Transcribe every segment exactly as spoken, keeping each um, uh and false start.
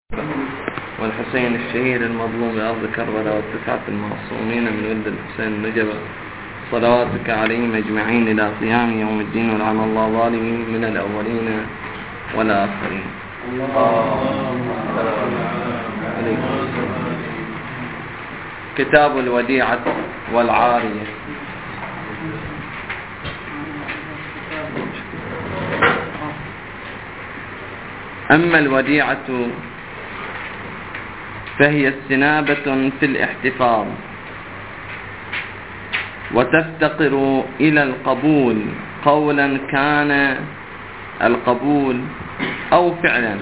والحسين الشهيد المظلوم بأرض كربلاء والتسعة المعصومين من ولد الحسين النجبة صلواتك عليهم أجمعين إلى قيام يوم الدين ولعن الله ظالمين من الأولين والآخرين. كتاب الوديعة والعارية. أما الوديعة فهي استنابة في الاحتفاظ وتفتقر إلى القبول قولا كان القبول أو فعلا،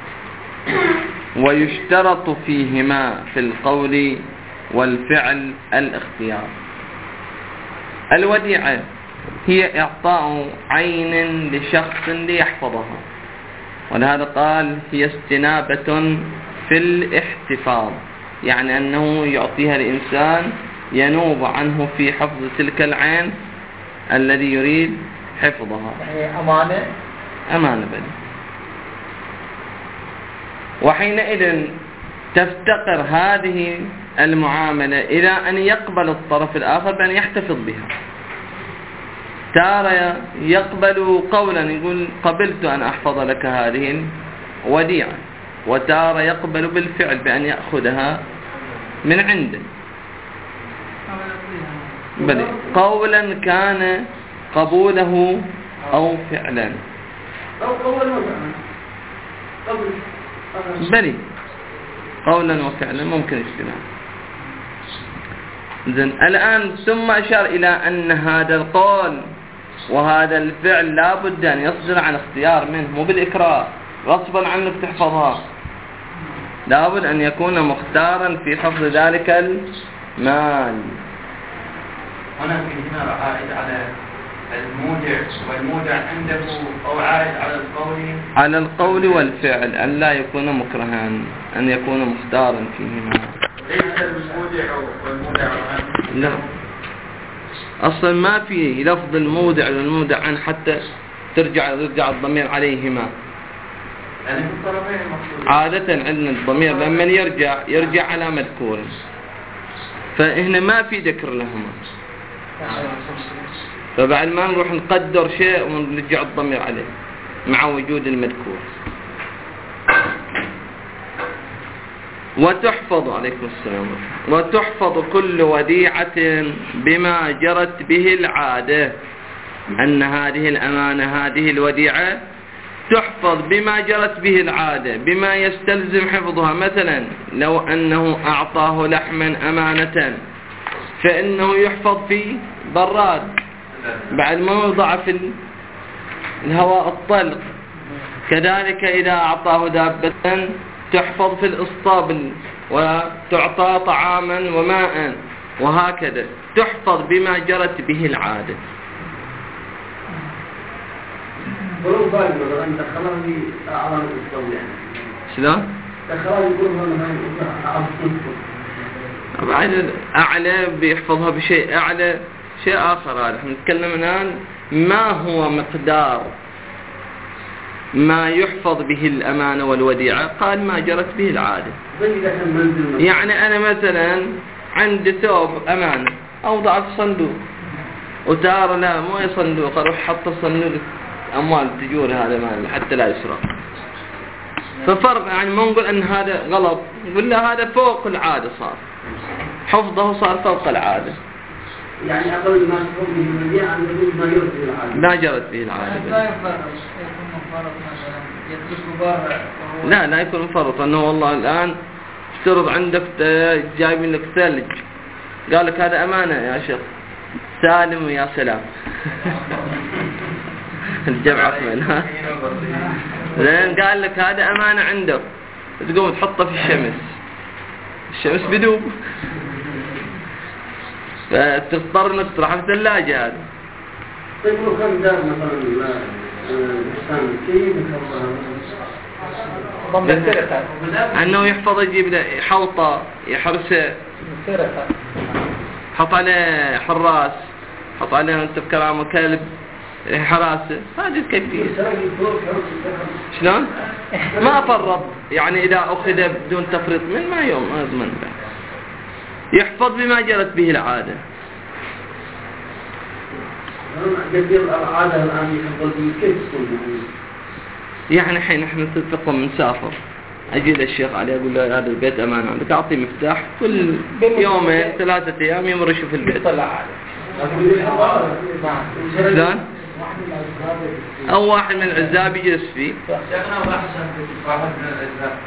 ويشترط فيهما في القول والفعل الاختيار. الوديعة هي إعطاء عين لشخص ليحفظها، ولهذا قال هي استنابة في الاحتفاظ، يعني أنه يعطيها الإنسان ينوب عنه في حفظ تلك العين الذي يريد حفظها. يعني أمانة أمانة بني. وحينئذ تفتقر هذه المعاملة إلى أن يقبل الطرف الآخر بأن يحتفظ بها. تارة يقبل قولا يقول قبلت أن أحفظ لك هذه الوديعة، وتارة يقبل بالفعل بأن يأخذها من عنده بل قولا كان قبوله أو فعلا بل قولا وفعلا ممكن اجتماع. إذن الآن ثم أشار إلى أن هذا القول وهذا الفعل لا بد أن يصدر عن اختيار منه، مو بالإكراه غصبا عنك تحفظها، لا بد أن يكون مختارا في حفظ ذلك المال. هنا في هنا عائد على المودع، والمودع عنده أو عائد على القول على القول والفعل أن لا يكون مكرها، أن يكون مختارا فيهما. ليس المودع والمودع عنه. لا، أصلا ما في لفظ المودع والمودع عنه حتى ترجع يرجع الضمير عليهما. يعني الطرفين المقصود. عادة عندنا الضمير لما يرجع يرجع على مذكور، فهنا ما في ذكر لهما، فبعد ما نروح نقدر شيء ونرجع الضمير عليه مع وجود المذكور. وتحفظ عليكم السلام وتحفظ كل وديعة بما جرت به العادة، أن هذه الأمانة هذه الوديعة تحفظ بما جرت به العادة، بما يستلزم حفظها. مثلا لو أنه أعطاه لحما أمانة فإنه يحفظ في براد بعد ما يوضع في الهواء الطلق. كذلك إذا أعطاه دابة تحفظ في الإسطبل وتعطى طعاما وماء، وهكذا تحفظ بما جرت به العادة. ولو باقي مثلا دخلها في أعلى الإسطبل يعني شلون؟ دخلها يقول بعد أعلى بيحفظها بشيء أعلى شيء آخر. هذا احنا نتكلم الآن ما هو مقدار ما يحفظ به الأمانة والوديعة. قال ما جرت به العادة، يعني أنا مثلا عندي ثوب أمانة أوضع في صندوق، وتارة لا مو صندوق أروح حط صندوق أموال تجور هذا مال حتى لا يسرق. ففرق يعني ما نقول أن هذا غلط، نقول لا هذا فوق العادة، صار حفظه صار فوق العادة، يعني أقل ما تكون به المبيع عن ما جرت به العادة ما جرت به العادة. لا يفرق يكون مفرط مثلا يترك بارع. لا لا يكون مفرط، أنه والله الآن افترض عندك جايبين لك ثلج، قال لك هذا أمانة يا شيخ سالم ويا سلام الجمع أكمل ها لأن قال لك هذا أمانة عندك، تقوم تحطه في الشمس، الشمس بدوب فتضطر انك تطرحه في الثلاجة. هذا طيب لو كان دار مثلا بستان كيف يحفظها؟ انه يحفظ، يجيب له حوطة يحرسه، حط عليه حراس، حط عليه انت بكرامه كلب حراسة، هذه الكيفية. شلون؟ ما فرط، يعني إذا أخذ بدون تفريط من ما يوم ما أضمن له. يحفظ بما جرت به العادة. العادة الآن يحفظ كيف تكون يعني حين احنا نتفق ونسافر، أجي للشيخ علي أقول له هذا البيت أمانة عندك، أعطيه مفتاح كل يومين ثلاثة أيام يمر يشوف البيت. شلون؟ أو واحد من العزاب يجلس فيه. شيخنا وأحسن واحد من العزاب.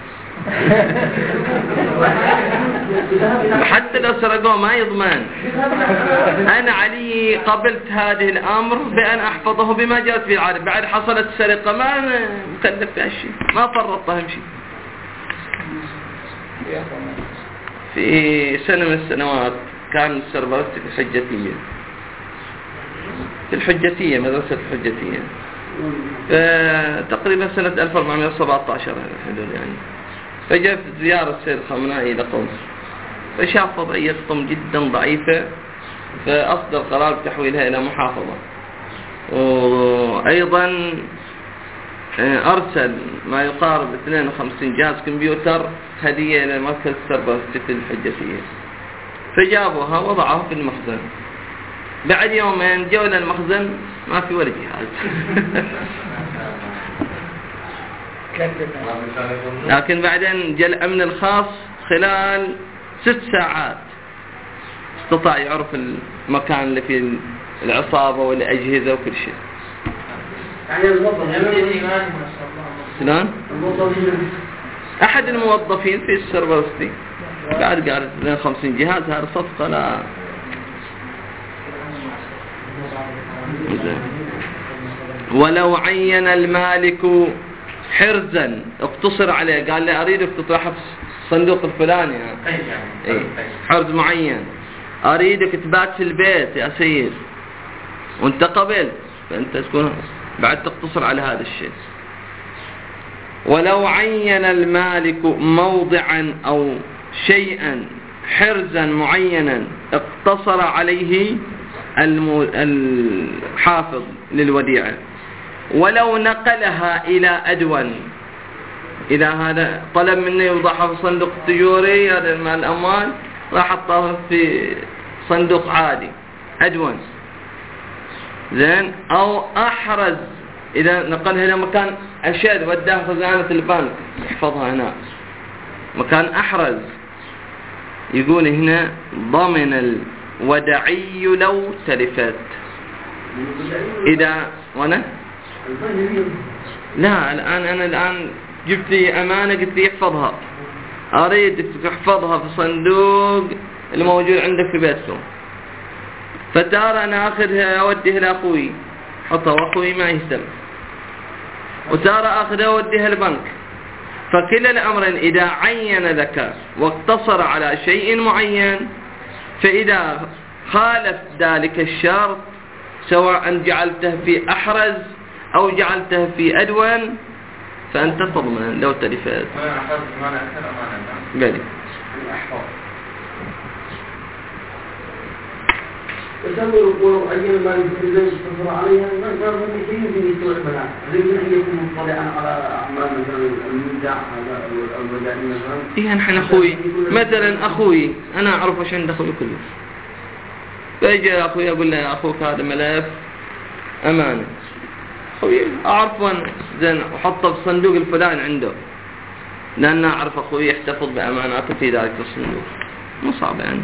حتى لو سرقوه ما يضمن. أنا علي قبلت هذه الأمر بأن أحفظه بما جرت به العادة، بعد حصلت السرقة ما مكلف في هالشيء، ما فرطت أهم شيء. في سنة من السنوات كان السربرستي في الحجتية، في الحجتية مدرسة الحجتية، تقريبا سنة ألف وأربعمائة وسبعة عشر هذول يعني. فجاء في زيارة السيد الخامنائي إلى قوس، فشاف وضعيتهم جدا ضعيفة، فأصدر قرار بتحويلها إلى محافظة، وأيضا أرسل ما يقارب اثنين وخمسين جهاز كمبيوتر هدية إلى مركز السربرستي في الحجتية. فجابوها وضعوها في المخزن. بعد يومين جو إلى المخزن ما في ولا جهاز. لكن بعدين جاء الأمن الخاص خلال ست ساعات استطاع يعرف المكان اللي فيه العصابة والأجهزة وكل شيء. يعني الموظفين شلون؟ أحد الموظفين في السربرستي بعد قال اثنين وخمسين جهاز، هذا صفقة لا. ولو عين المالك حرزا اقتصر عليه، قال لي أريدك تطرحه في الصندوق الفلاني يعني. إيه؟ حرز معين، أريدك تبات في البيت يا سيد وانت قبلت، فأنت تكون بعد تقتصر على هذا الشيء. ولو عين المالك موضعا أو شيئا حرزا معينا اقتصر عليه الحافظ للوديعة. ولو نقلها إلى أدون، إذا هذا طلب منه يوضعها في صندوق تجوري هذا مال الأموال، راح حطها في صندوق عادي أدون زين، أو أحرز إذا نقلها إلى مكان أشد وداها خزانة البنك يحفظها هنا مكان أحرز، يقول هنا ضمن الودعي لو تلفت. إذا وأنا لا الآن أنا الآن جبت لي أمانة قلت لي احفظها، أريدك تحفظها في صندوق الموجود عندك في بيتكم، فتارى أنا أخذها أوديها لأخوي حطها وأخوي ما يهتم، وتارى أخذها أوديها البنك. فكلا الأمرين إذا عين لك واقتصر على شيء معين، فإذا خالف ذلك الشرط سواء جعلته في أحرز أو جعلته في أدون فأنت تضمن لو تلفت. أنا أحفظ أمانة أكثر أمانة. بلي. أحفظ. تصور ولو عين ما يمكن يستطر عليها ما ما ممكن يمكن يستوعب لها، يمكن أن يكون مطلعا على أعمال مثلا المودع هذا أو الودائع مثلا. إيه نحن أخوي مثلا أخوي أنا أعرف وش عند أخوي كله، فيجي أخوي أقول له أخوك هذا ملف أمانة، أخوي أعرف وين زين وحطه في الصندوق الفلاني عنده، لأن أعرف أخوي يحتفظ بأماناته في ذلك الصندوق، مو صعب يعني.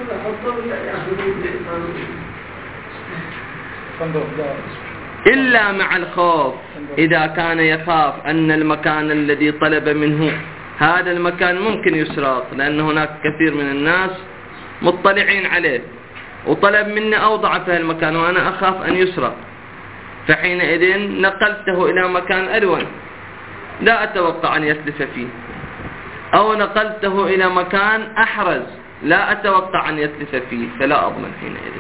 إلا مع الخوف، إذا كان يخاف أن المكان الذي طلب منه هذا المكان ممكن يسرق، لأن هناك كثير من الناس مطلعين عليه وطلب مني أوضع في المكان وأنا أخاف أن يسرق، فحينئذ نقلته إلى مكان أدون لا أتوقع أن يتلف فيه، أو نقلته إلى مكان أحرز لا أتوقع أن يتلف فيه، فلا أضمن حينئذ.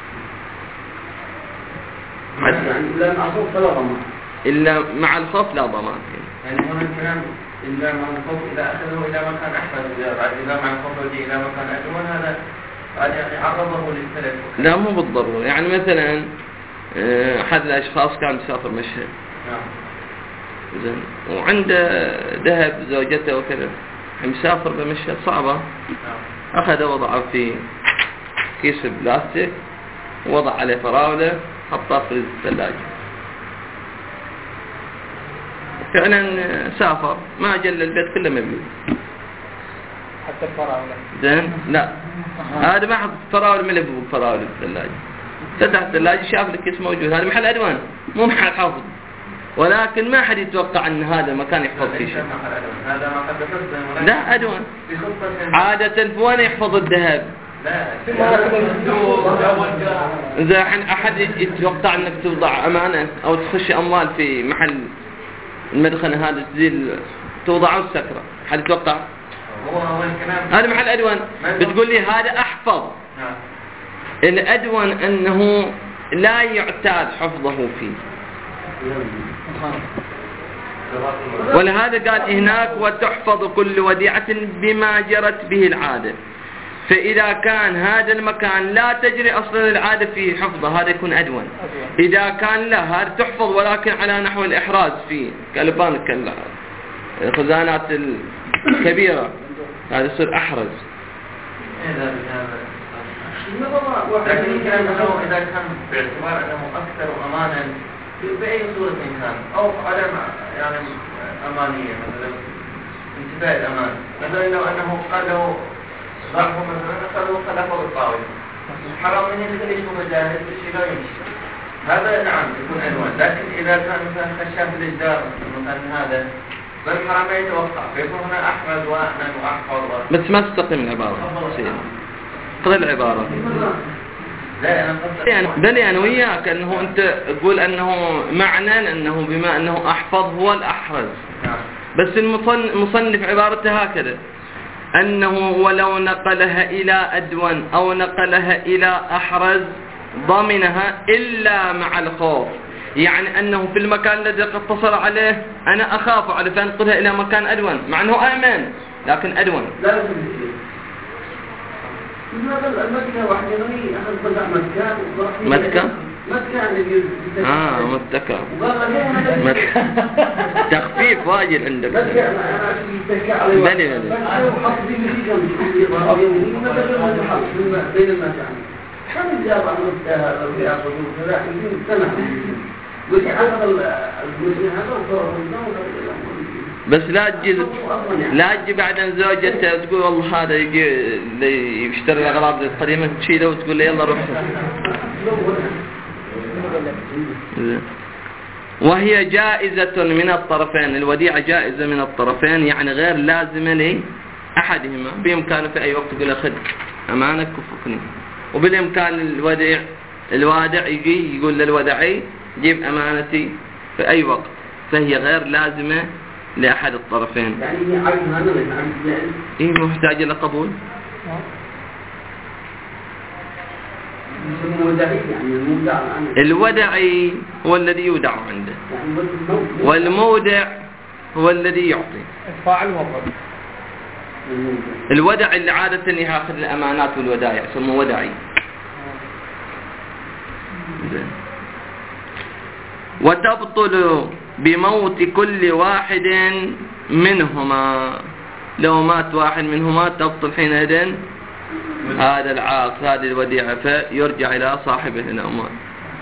إلا مع الخوف لا ضمان. إلا مع الخوف لا ضمان. يعني هنا الكلام إلا مع الخوف إذا أخذه إلى مكان أحرز، إذا مع الخوف ودي إلى مكان أدون هذا يعني عرضه للتلف. لا مو بالضرورة، يعني مثلا أحد الأشخاص كان مسافر مشهد نعم. زين وعنده ذهب زوجته وكذا، مسافر بمشهد صعبة، نعم. أخذ وضعه في كيس بلاستيك ووضع عليه فراولة حطها في الثلاجة. فعلا سافر ما جل البيت كله مبلول حتى الفراولة. زين لا هذا ما حط فراولة ملف فراولة في الثلاجة، فتح الثلاجة شاف الكيس موجود. هذا محل أدوان مو محل حفظ، ولكن ما حد يتوقع أن هذا المكان يحفظ فيه شيء. هذا ما حدثت. لا أدوان عادة وين يحفظ الذهب؟ إذا أحد يتوقع أنك توضع أمانة أو تخش أموال في محل المدخن هذا تزيل توضعه السكرة، حد يتوقع؟ هذا محل أدوان. بتقول لي هذا أحفظ. الأدوان أنه لا يعتاد حفظه فيه، ولهذا قال هناك وتحفظ كل وديعة بما جرت به العادة. فإذا كان هذا المكان لا تجري أصلا العادة في حفظه هذا يكون أدون. إذا كان لا هذا تحفظ ولكن على نحو الإحراز فيه كالبنك الخزانات الكبيرة هذا يصير أحرز. لكن كأنه إذا كان باعتبار أنه أكثر أمانا بأي صورة كان أو عدم يعني أمانية مثلا انتفاء الأمان، مثلا لو أنه قال له ضعفه مثلا قال له خلفه بالطاولة حرام من يدخل يشوف مجاهد الشيء لا يمشي، هذا نعم يكون عنوان. لكن إذا كان مثلا خشاف الإجدار مثلا هذا فالحرام لا يتوقع فيكون هنا أحرز وأأمن وأحفظ. بس ما تستقيم العبارة قل العبارة. لا أنا يعني دلي أنا وياك أنه أنت تقول أنه معنى أنه بما أنه أحفظ هو الأحرز، بس المصنف عبارته هكذا أنه ولو نقلها إلى أدون أو نقلها إلى أحرز ضمنها إلا مع الخوف، يعني أنه في المكان الذي قد اتصل عليه أنا أخاف على فأنقلها إلى مكان أدون مع أنه أأمن لكن أدون. لا هذا المكة واحد يغني أخذ بدأ مكة مكة مكة اللي آه متكة مكة تخفيف واجد عندك. مكة أنا أتكى عليه بني بني وحط دي مدينة بين المكان كم جاب عن مكة وفيها صدور كذا يمكن سنة قلت أخذ المسلم هذا وصار بس لا تجي لا تجي بعد زوجته تقول والله هذا يجي يشتري الأغراض القديمة تشيله وتقول له يلا روح. وهي جائزة من الطرفين، الوديعة جائزة من الطرفين يعني غير لازمة لأحدهما، بإمكانه في أي وقت يقول أخذ أمانك وفقني، وبالإمكان الوديع الوادع يجي يقول للودعي جيب أمانتي في أي وقت، فهي غير لازمة لأحد الطرفين. يعني عايز هذا يعني إيه محتاج إلى قبول. الودعي هو الذي يودع عنده والمودع هو الذي يعطي. الودع اللي عادة يأخذ الأمانات والودائع يسموه ودعي. وتبطل بموت كل واحد منهما، لو مات واحد منهما تبطل حينئذ هذا العاق هذه الوديعة فيرجع إلى صاحبه الأموال.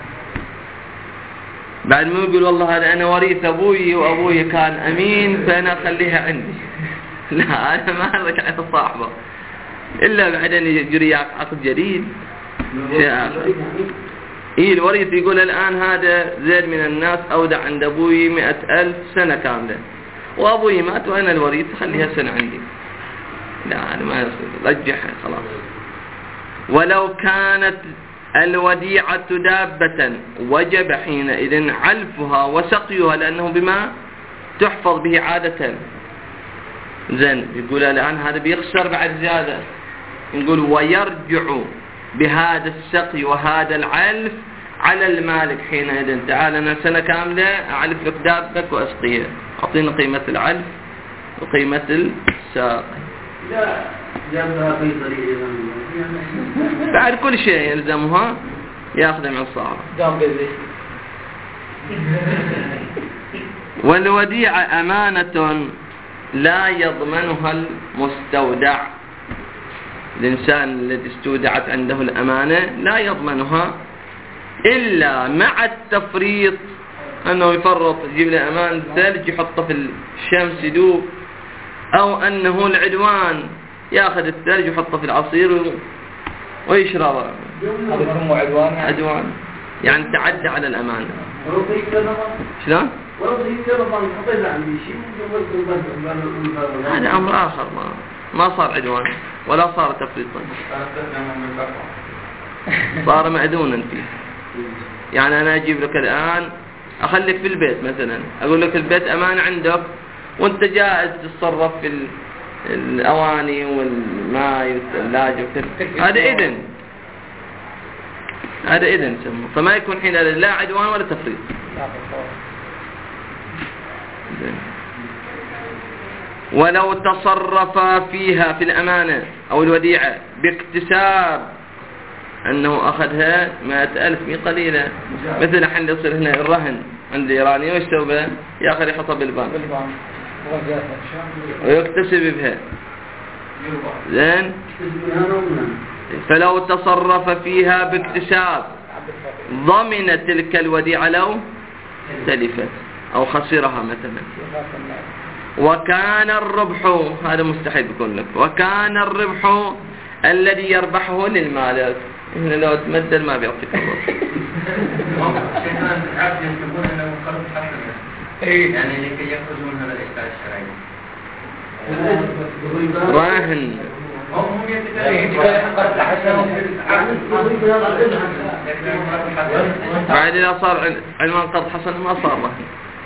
بعد ما يقول والله هذا أنا وريث أبوي وأبوي كان أمين فأنا أخليها عندي، لا أنا ما رجع إلى صاحبه إلا بعدين يجري عقد جديد شيء آخر. إيه الوريث يقول الآن هذا زيد من الناس أودع عند أبوي مئة ألف سنة كاملة وأبوي مات وأنا الوريث خليها سنة عندي، لا أنا ما يصير رجعها خلاص. ولو كانت الوديعة دابة وجب حينئذ علفها وسقيها لأنه بما تحفظ به عادة. زين يقول الآن هذا بيخسر بعد زيادة، نقول ويرجع بهذا السقي وهذا العلف على المالك حينئذ. تعال أنا سنة كاملة أعلف لك دابك وأسقيها، أعطيني قيمة العلف وقيمة الساقي. لا جابها في طريق بعد كل شيء يلزمها يأخذ معصارة. قام بذي. والوديعة أمانة لا يضمنها المستودع. الإنسان الذي استودعت عنده الأمانة لا يضمنها إلا مع التفريط، أنه يفرط يجيب له أمان ثلج يحطه في الشمس يدوب، أو أنه العدوان يأخذ الثلج ويحطه في العصير ويشربه. هذا يسمى عدوان يعني. عدوان يعني تعدى على الأمانة. شلون؟ هذا أمر آخر، ما ما صار عدوان ولا صار تفريطا، صار مأذونا فيه. يعني أنا أجيب لك الآن أخليك في البيت مثلا، أقول لك البيت أمانة عندك وأنت جائز تتصرف في الأواني والماء والثلاجة وكذا، هذا إذن، هذا إذن سموه، فما يكون حين لا عدوان ولا تفريط. ولو تصرف فيها في الأمانة أو الوديعة باكتساب، أنه أخذها مائة ألف مي قليلة، مثل حين يصير هنا الرهن عند الإيراني ويسوي به يأخذ يحطها بالبنك ويكتسب بها زين. فلو تصرف فيها باكتساب ضمن تلك الوديعة لو تلفت أو خسرها مثلا. وكان الربح، هذا مستحيل يكون لك، وكان الربح الذي يربحه للمالك. هنا لو تمدل ما بيعطيك الربح. يعني لكي يخرجوا من هذا الإشكال الشرعي. راهن بعد إذا صار عنوان قرض حسن ما صار راهن،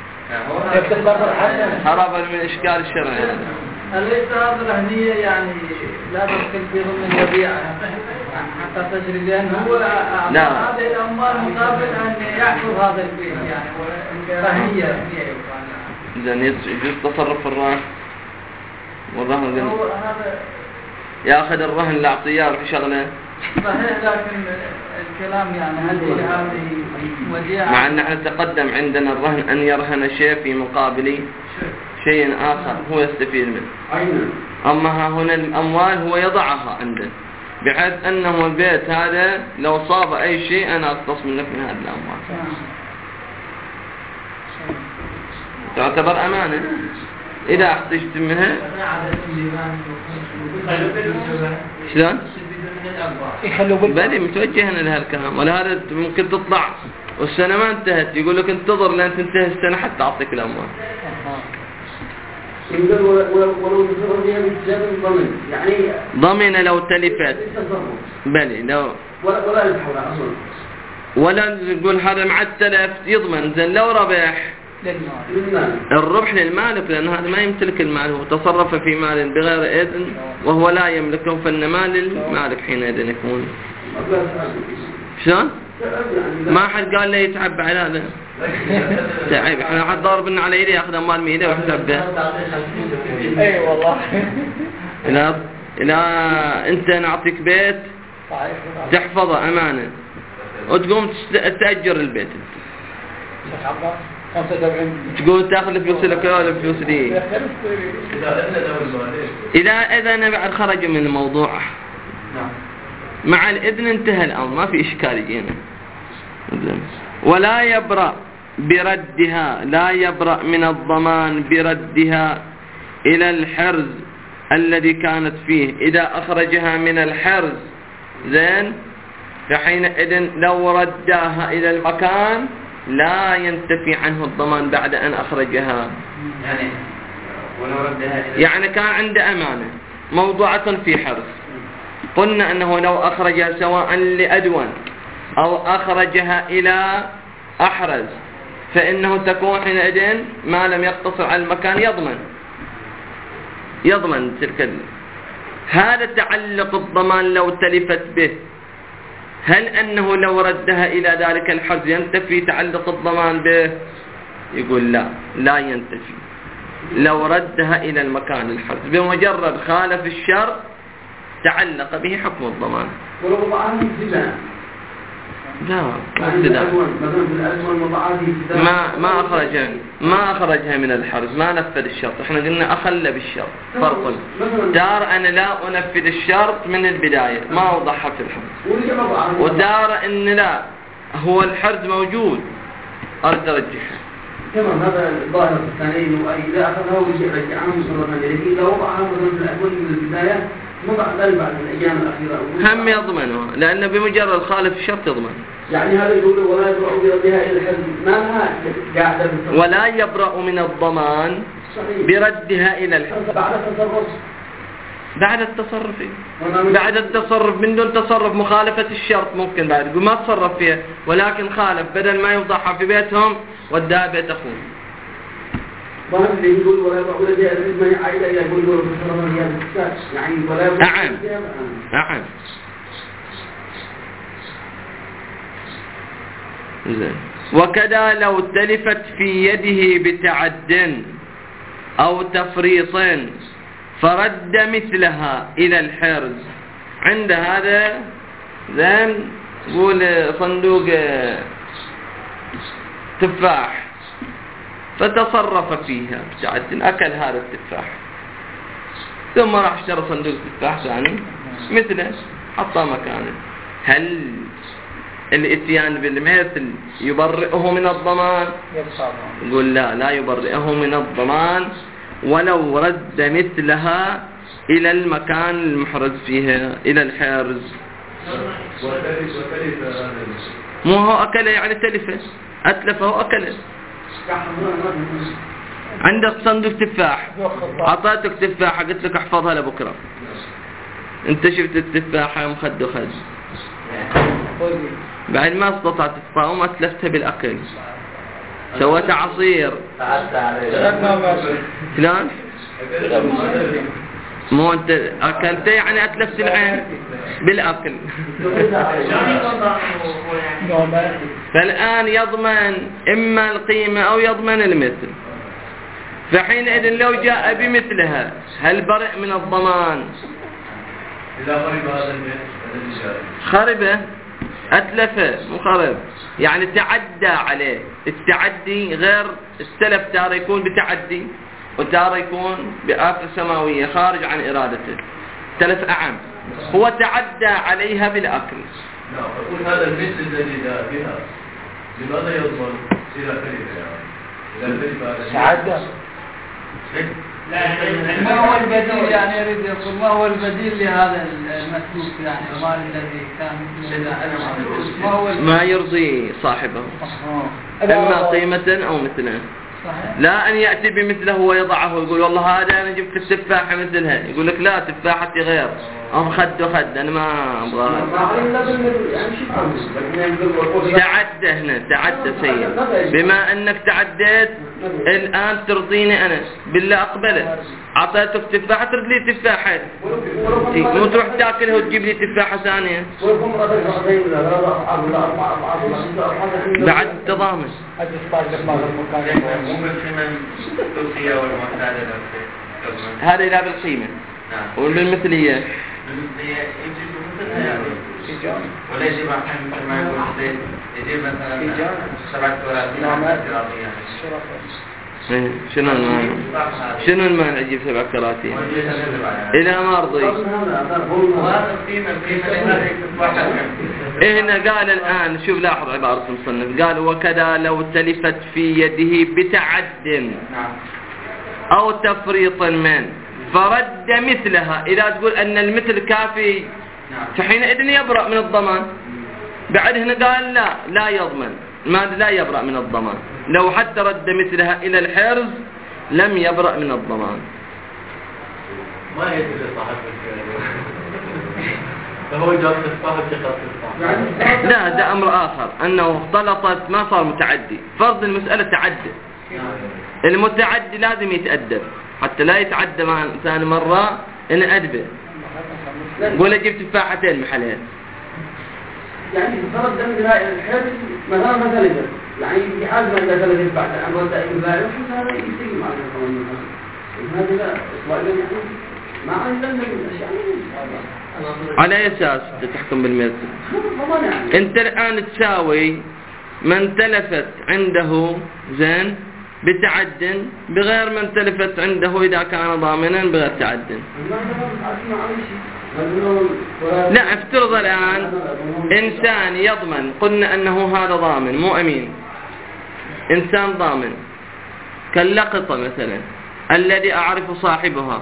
هربا من إشكال الشرعي. أليس هذا الرهنية يعني لا تدخل في ضمن الوديعة حتى تجري، لأنه هو هذه الأموال مقابل أن يحفظ هذا البيت يعني رهنية. إذن يجوز تصرف في الرهن والرهن يأخذ الرهن لاعطيار في شغله صحيح، لكن الكلام يعني هل هذه وديعة، مع أن احنا تقدم عندنا الرهن أن يرهن شيء في مقابل شيء آخر هو يستفيد منه. أما ها هنا الأموال هو يضعها عنده بحيث أنه البيت هذا لو صاب أي شيء أنا أقتص منك من هذه الأموال، تعتبر أمانة. إذا احتجت منها شلون؟ بالي متوجهنا لهالكلام، ولهذا ممكن تطلع والسنة ما انتهت يقول لك انتظر لأن تنتهي السنة حتى أعطيك الأموال. ضمن لو تلفت بالي لو ولا يقول هذا مع التلف يضمن. زين لو ربح الربح للمالك، لأن هذا ما يمتلك المال، هو تصرف في مال بغير إذن وهو لا يملكه، فإن مال للمالك حينئذ يكون. شلون؟ ما حد قال له يتعب على هذا تعب، احنا حد ضاربنا على يدي ياخذ اموال ميده ويحسب به. اي والله. لا لا انت نعطيك بيت تحفظه امانه وتقوم تأجر البيت، تقول تاخذ الفلوس لك ولا الفلوس دي. اذا اذا بعد خرج من الموضوع مع الاذن انتهى الامر، ما في اشكال يجينا. ولا يبرأ بردها، لا يبرأ من الضمان بردها إلى الحرز الذي كانت فيه. إذا أخرجها من الحرز زين فحينئذ لو رداها إلى المكان لا ينتفي عنه الضمان بعد أن أخرجها. يعني ولو ردها يعني كان عنده أمانة موضوعة في حرز، قلنا أنه لو أخرجها سواء لأدون أو أخرجها إلى أحرز فإنه تكون حينئذ ما لم يقتصر على المكان يضمن يضمن تلك. هذا تعلق الضمان لو تلفت به. هل أنه لو ردها إلى ذلك الحرز ينتفي تعلق الضمان به؟ يقول لا، لا ينتفي لو ردها إلى المكان الحرز، بمجرد خالف الشر تعلق به حكم الضمان. لا يعني الأزمن مثلا في الأزمن المضاعفة ما ما أخرجها ما أخرجها من الحرز، ما نفذ الشرط. إحنا قلنا أخل بالشرط، فرق. دار أنا لا أنفذ الشرط من البداية، ما أوضحها في الحرز. ودار إن لا هو الحرز موجود، أرد أرجحها. تمام. هذا الظاهر الثاني إنه إذا أخذها ويجي رجعها مصرفا إليه، إذا وضعها مثلا في الأول من البداية مضى ذلك بعد الأيام الأخيرة هم يضمنها، لأنه بمجرد خالف الشرط يضمن. يعني هذا يقول ولا يبرأ بردها إلى الحزب، ما لها قاعدة بالتصرف. ولا يبرأ من الضمان بردها إلى الحزب بعد التصرف. بعد التصرف بعد التصرف من دون تصرف مخالفة الشرط ممكن بعد يقول ما تصرف فيها، ولكن خالف بدل ما يوضعها في بيتهم وداها بيت أخوه. ضمن يقول ولا يبرأ بردها إلى الحزب ما هي عائلة يقول ولا تصرف فيها بالكتاب يعني ولا يبرأ. نعم نعم. زين. وكذا لو تلفت في يده بتعد أو تفريط فرد مثلها إلى الحرز. عند هذا زين يقول صندوق تفاح فتصرف فيها بتعد، أكل هذا التفاح ثم راح اشترى صندوق تفاح ثاني مثله حطه مكانه. هل الاتيان بالمثل يبرئه من الضمان؟ يقول لا لا يبرئه من الضمان ولو رد مثلها إلى المكان المحرز فيها إلى الحرز. مو هو أكله يعني تلفه، أتلفه وأكله. عندك صندوق تفاح أعطيتك تفاحة قلت لك احفظها لبكرة، انت شفت التفاحة مخد وخد بعد ما استطعت تقاوم أتلفتها بالأكل، سويت عصير شلون؟ مو انت أكلته يعني أتلفت العين بالأكل. فالآن يضمن إما القيمة أو يضمن المثل. فحينئذ لو جاء بمثلها هل برئ من الضمان؟ إذا خرب هذا المثل خربه أتلفه مو خرب، يعني تعدى عليه. التعدي غير السلف، تارة يكون بتعدي وتارة يكون بآفة سماوية خارج عن إرادته. تلف أعم، هو تعدى عليها بالأكل. نعم. أقول هذا المثل الذي جاء بها لماذا يضمن إلى خليفة يعني؟ إذا خليفة تعدى ما هو البديل يعني يريد يقول ما هو البديل لهذا المسلوك يعني المال الذي كان ما هو ما يرضي صاحبه إما قيمة أو مثله. لا أن يأتي بمثله ويضعه ويقول والله هذا أنا جبت التفاحة مثلها، يقول لك لا تفاحتي غير أم خد وخد أنا ما أبغاها. تعدى هنا تعدى سيء، بما أنك تعديت الآن ترضيني أنا بالله أقبله، أعطيتك تفاحة ترد لي تفاحة مو تروح تأكلها وتجيب لي تفاحة ثانية بعد تضامن. هذا لا بالقيمة والمثلية ولا يجب أحيان مثل ما يقول يجب مثلا سبعة كرات شنو المانع؟ شنو المانع يجيب سبع كراتين؟ إذا ما رضي. هنا قال الآن شوف لاحظ عبارة المصنف، قال وكذا لو تلفت في يده بتعد أو تفريط من فرد مثلها. إذا تقول أن المثل كافي فحينئذ يبرأ من الضمان. بعد هنا قال لا لا يضمن، ما لا يبرأ من الضمان. لو حتى رد مثلها إلى الحرز لم يبرأ من الضمان. ما يدري صاحب فهو جاب صاحب ثقة. لا ده أمر آخر، أنه اختلطت ما صار متعدي. فرض المسألة تعدي، المتعدي لازم يتأدب حتى لا يتعدى مع ثاني مرة إن أدبه. قول أجيب تفاحتين محلين يعني فرد دم إلى الحرز مثلا مثلا يعني في حال ما إذا ثلاثة بعد أن رد إلى البارح هذا يستقيم على القانون. هذا لا إصلاح يعني ما عندنا الأشياء على أي أساس تحكم بالمثل؟ أنت الآن تساوي من تلفت عنده زين بتعد بغير من تلفت عنده إذا كان ضامنا بغير تعد. لا افترض الآن إنسان يضمن، قلنا أنه هذا ضامن مو أمين، إنسان ضامن كاللقطة مثلا الذي أعرف صاحبها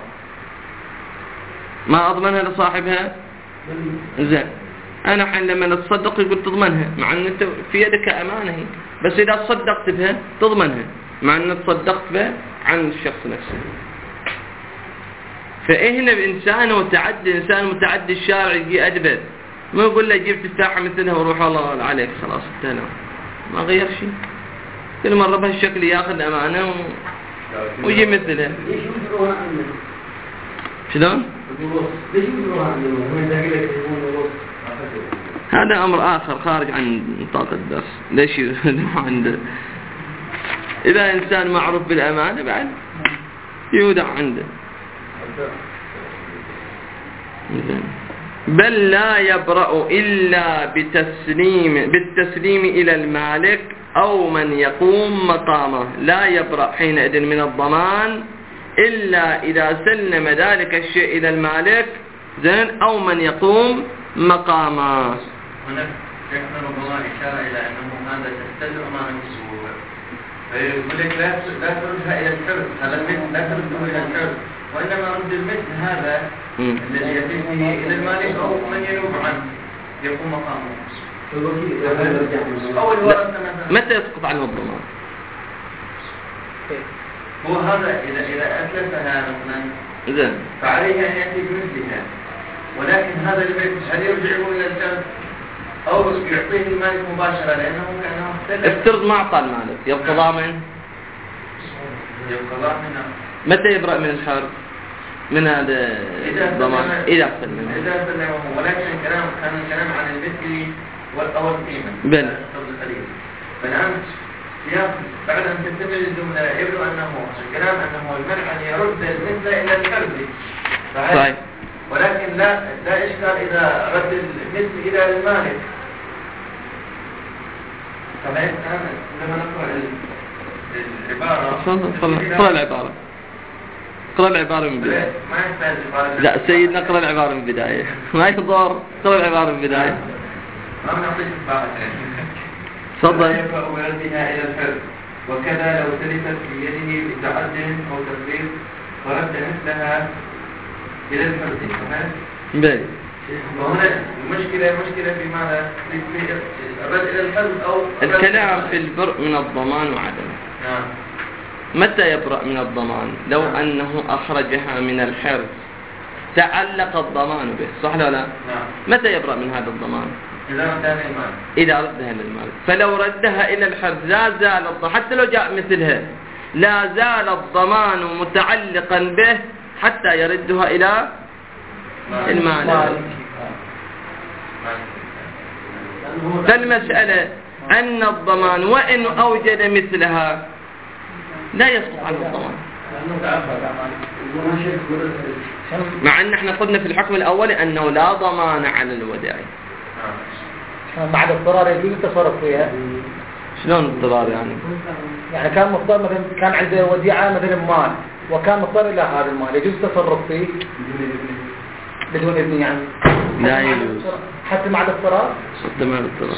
ما أضمنها لصاحبها. زين أنا حين لما تصدق يقول تضمنها مع أن أنت في يدك أمانة هي، بس إذا تصدقت بها تضمنها مع أن تصدقت بها عن الشخص نفسه. فإهنا بإنسان متعدي، إنسان متعدي الشارع يجي أدبر ما يقول له جيب تفتاحة مثلها وروح الله عليك خلاص انتهى، ما غير شيء، كل مرة بهالشكل ياخذ أمانة و... ويجي مثلها. شلون؟ هذا أمر آخر خارج عن نطاق الدرس. ليش عنده إذا إنسان معروف بالأمانة بعد يودع عنده. بل لا يبرأ إلا بتسليم بالتسليم إلى المالك أو من يقوم مقامه. لا يبرأ حينئذ من الضمان إلا إذا سلم ذلك الشيء إلى المالك زين أو من يقوم مقامه. هنا يحمل الله إشارة إلى أنه هذا تستدعى مع المسؤول، فيقول لك لا لا تردها إلى الحرب، هذا المثل لا ترده إلى الحرب، وإنما رد المثل هذا م. الذي يتم فيه إلى المالك أو من ينوب عنه يقوم مقامه. أول ورثة متى يسقط عنه الضمان؟ هو هذا إذا إذا أتلفها مثلا إذن فعليه أن يأتي بمثلها، ولكن هذا البيت هل يرجعه إلى الجنب أو يعطيه المالك مباشرة لأنه كأنه اختلف؟ افترض ما أعطى المالك يبقى ضامن؟ يبقى ضامن. متى يبرأ من الحرب؟ من هذا الضمان؟ إذا سلمه. إذا سلمه، ولكن الكلام كان الكلام عن المثل والأول قيمة. بل. فالآن سياق بعد أن تكتمل الجملة يبدو أنه الكلام أنه المنع أن يرد المثل إلى الحرب. صحيح. ولكن لا لا إشكال إذا رد المثل إلى المالك. فهي لما نقرأ العبارة. قرأ العبارة. قرأ العبارة من البداية. ما يحتاج العبارة. لا سيدنا قرأ العبارة من البداية. ما يضر. قرأ العبارة من البداية. ما بنعطيك العبارة. تفضل. يبرأ بردها إلى الحرب، وكذا لو تلفت في يده بتعد أو تفريط فرد مثلها إلى الحرب. بلى. وهنا المشكلة مشكلة في ماذا؟ في الرد إلى الحرب أو الكلام في البرء من الضمان وعدمه. نعم. متى يبرأ من الضمان؟ لو أنه أخرجها من الحرب تعلق الضمان به، صح ولا لا؟ نعم. متى يبرأ من هذا الضمان؟ إذا ردها للمال. إذا ردها للمال. فلو ردها إلى الحرب لا زال الضمان، حتى لو جاء مثلها لا زال الضمان متعلقا به حتى يردها إلى المال. فالمسألة أن الضمان وإن أوجد مثلها لا يسقط عن الضمان، مع أن احنا قلنا في الحكم الأول أنه لا ضمان على الودائع. بعد اضطرار يجوز التصرف فيها. شلون اضطرار يعني؟ يعني كان مضطر مثلا كان عنده وديعة مثلا مال وكان مضطر إلى هذا المال يجوز التصرف فيه بدون إذن يعني؟ لا يجوز. حتى مع الاضطرار؟ حتى مع الاضطرار.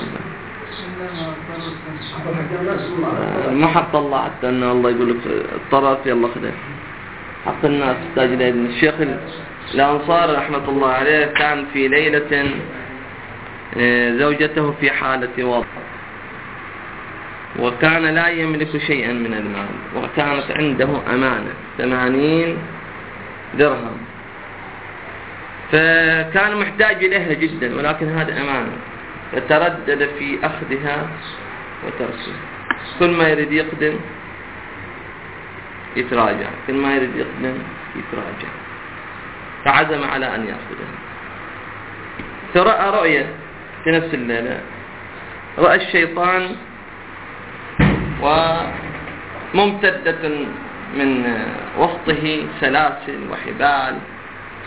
ما حط الله حتى أن الله يقول لك اضطرت يلا خذها. حق الناس تحتاج إلى إذن. الشيخ الأنصار رحمة الله عليه كان في ليلة زوجته في حالة وضع وكان لا يملك شيئا من المال وكانت عنده أمانة ثمانين درهم، فكان محتاج إليها جدا ولكن هذا أمانة، فتردد في أخذها وتركها. كل ما يريد يقدم يتراجع، كل ما يريد يقدم يتراجع، فعزم على أن يأخذها. فرأى رؤية في نفس الليلة، رأى الشيطان وممتدة من وسطه سلاسل وحبال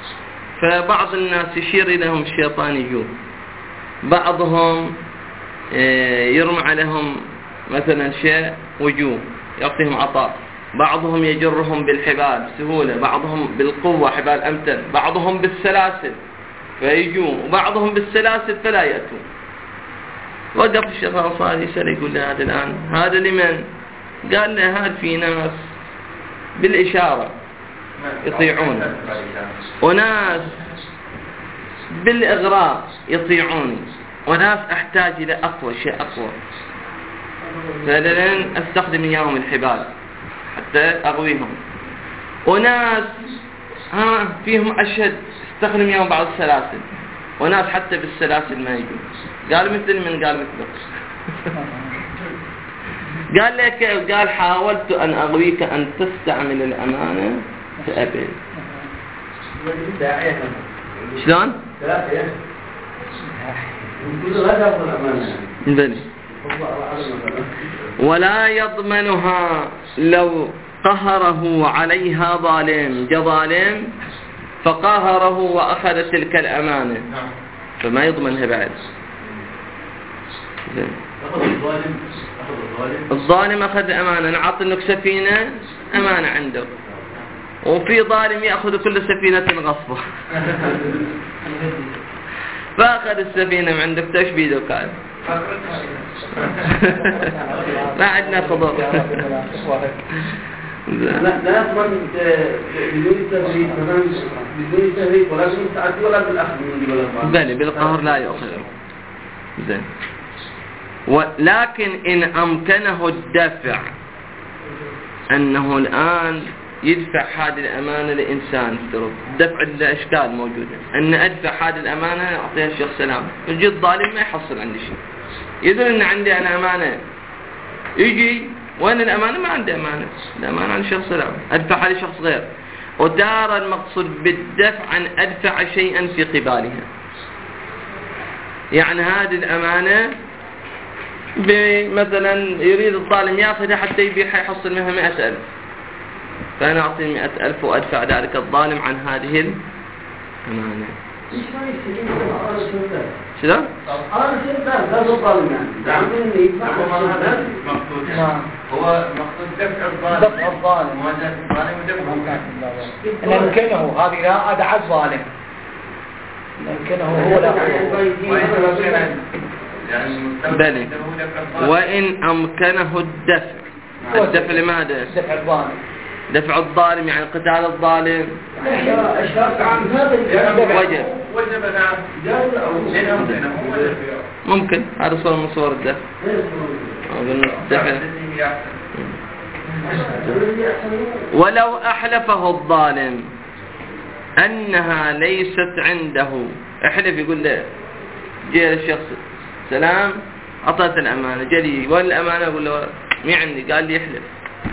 فبعض الناس يشير لهم الشيطان يجوا، بعضهم يرمى عليهم مثلا شيء وجوه يعطيهم عطاء، بعضهم يجرهم بالحبال بسهولة، بعضهم بالقوة حبال أمتن، بعضهم بالسلاسل فيجوا، وبعضهم بالسلاسل فلا يأتون. وقف الشيطان صار يسأل يقول له هذا الآن هذا لمن؟ قال له هذا في ناس بالإشارة يطيعون، وناس بالإغراء يطيعوني، وناس أحتاج إلى أقوى شيء أقوى، فلن أستخدم إياهم الحبال حتى أغويهم، وناس ها فيهم أشد استخدم إياهم بعض السلاسل، وناس حتى بالسلاسل ما يجون. قال مثل من؟ قال مثله. قال لك قال حاولت أن أغويك أن تستعمل الأمانة فأبد. شلون؟ بني. ولا يضمنها لو قهره عليها ظالم، جاء ظالم فقهره وأخذ تلك الأمانة فما يضمنها بعد. الظالم أخذ أمانة، نعطي لك سفينة أمانة عنده، وفي ظالم يأخذ كل سفينة غصبة فأخذ السفينة من عندك تشبيده كان ما عندنا خضر. لا لا يضمن بدون تغريب مثلا بدون تغريب ولا بدون تعدي ولا بالأخذ من قبل بلى بالقهر لا يأخذ. زين. ولكن إن أمكنه الدفع، أنه الآن يدفع هذه الأمانة لإنسان، افترض دفع الأشكال موجودة، أن أدفع هذه الأمانة أعطيها الشيخ سلام، يجي الظالم ما يحصل عندي شيء، يدري أن عندي أنا أمانة، يجي وين الأمانة؟ ما عندي أمانة، الأمانة عند الشيخ سلام، أدفعها لشخص غير. ودار المقصود بالدفع أن أدفع شيئا في قبالها، يعني هذه الأمانة مثلا يريد الظالم ياخذها حتى يبيعها يحصل منها مئة ألف، فأنا أعطيه مئة ألف وأدفع ذلك الظالم عن هذه الأمانة. شلون؟ أنا شلون هذا الظالم يعني هو مقصود دفع الظالم، دفع الظالم نمكنه، هذه لا أدعى الظالم نمكنه هو لا بلى. وإن أمكنه الدفع، الدفع لماذا؟ دفع الظالم، دفع الظالم يعني قتال الظالم وجب وجب نعم ممكن، هذا صورة من صور الدفع. ولو أحلفه الظالم أنها ليست عنده، احلف يقول له جاء الشخص سلام أعطيت الأمانة، جلي وين الأمانة؟ يقول له مي عندي، قال لي احلف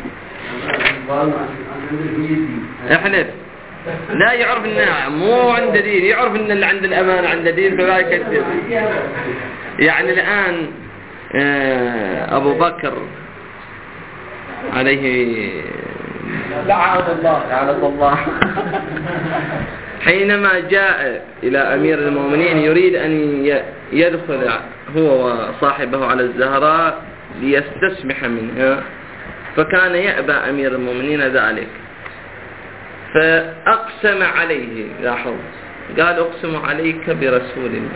احلف، لا يعرف انه مو عنده دين، يعرف ان اللي عند الأمانة عنده دين فلا يكذب. يعني الآن أبو بكر عليه لعنة الله لعنة الله حينما جاء إلى أمير المؤمنين يريد أن يدخل هو وصاحبه على الزهراء ليستسمح منها، فكان يأبى أمير المؤمنين ذلك، فأقسم عليه، لاحظ قال أقسم عليك برسول الله.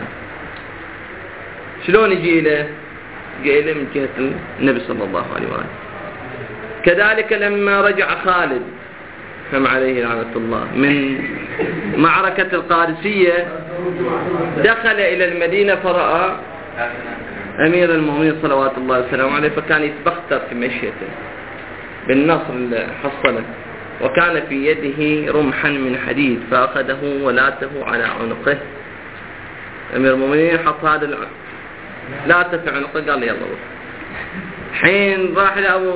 شلون يجي له؟ جاء له من جهة النبي صلى الله عليه وآله. كذلك لما رجع خالد هم عليه لعنة الله من معركة القادسية، دخل إلى المدينة فرأى أمير المؤمنين صلوات الله وسلامه عليه، فكان يتبختر في مشيته بالنصر اللي حصله، وكان في يده رمحا من حديد فأخذه ولاته على عنقه. أمير المؤمنين حط هذا لاته في عنقه، قال لي يلا روح. حين راح لأبو